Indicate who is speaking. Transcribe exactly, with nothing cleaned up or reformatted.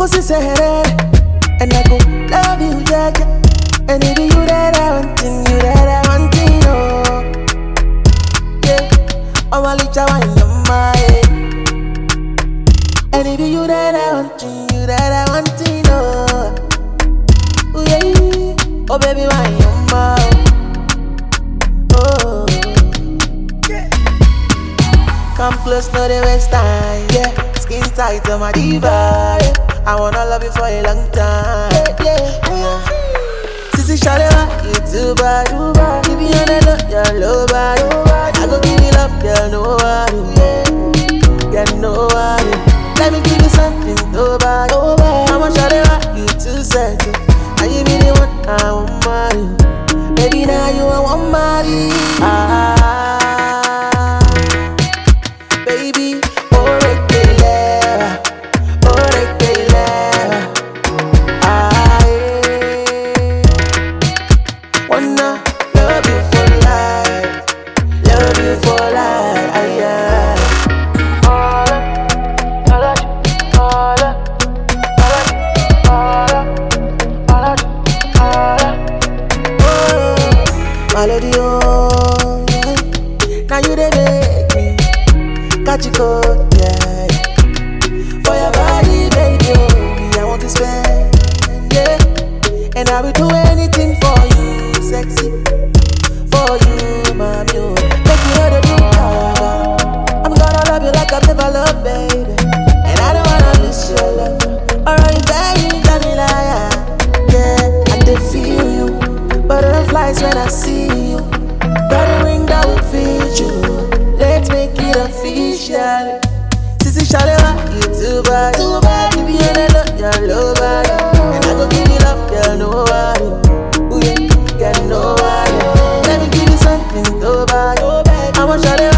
Speaker 1: Cause it's a headache, and I go love you, yeah, yeah. And it be you that I want, you that I want, oh. Yeah, I'm a little wine on my head. And it be you that I want, you that I want, oh. Oh yeah, oh baby, wine on my oh. Yeah. Come close, no they waste time, yeah. Skin tight on my diva, yeah. I wanna love you for a long time, yeah, yeah, yeah. Sissy Shalewa, you too bad, too bad. Give me on the look, you're low bad, I go give you love, girl, nobody, yeah, girl, nobody. Let me give you something, so bad, I'm a Shalewa, you too sad, and you be the one I want marry. Baby, now you I want marry, ah, baby, oh, right there, oh, right there, ah, yeah. Wanna love you for life, love you for life, ah, yeah. Melody, oh, yeah. Now you dey make me catch you cold, yeah. For your body, baby, oh, me I want to spend, yeah. And I will do anything for you, sexy, for you, mommy, oh. Make you know the do power. I'm gonna love you like I've never loved, baby. And I don't wanna miss your love. Alright, baby, tell me lie, yeah. I dey feel you. Butterflies when I see you. Got a ring that will fit you. Let's make it official. Sissy Shalewa, you too bad, too bad. Give me a look, you're low bad, and I go give you love, girl, nobody. Ooh yeah, girl, nobody. Let me give you something so bad. I'm a Shalewa.